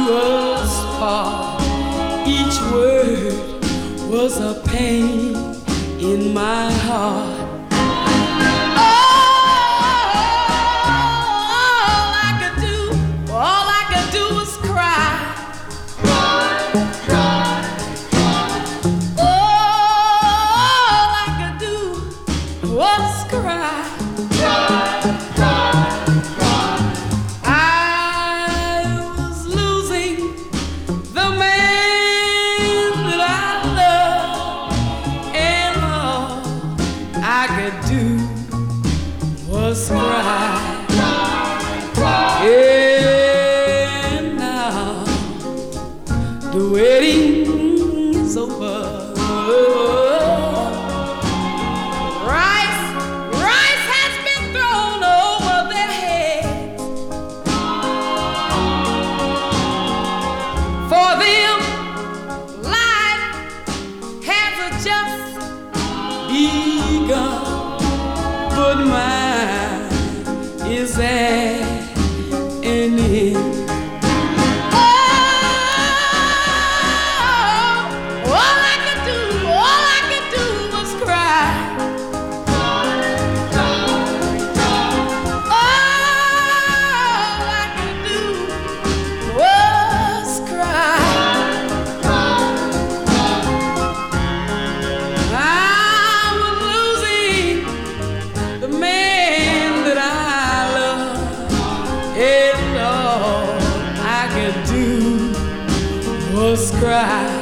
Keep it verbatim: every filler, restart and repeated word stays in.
was far. Each word was a pain in my heart. Was cry, and now the wedding's over. Rice, rice has been thrown over their heads. For them, life has just begun, but mine is at an end. Oh, all I could do, all I could do was cry. All I could do was cry. I was losing the man that I and all I could do was cry.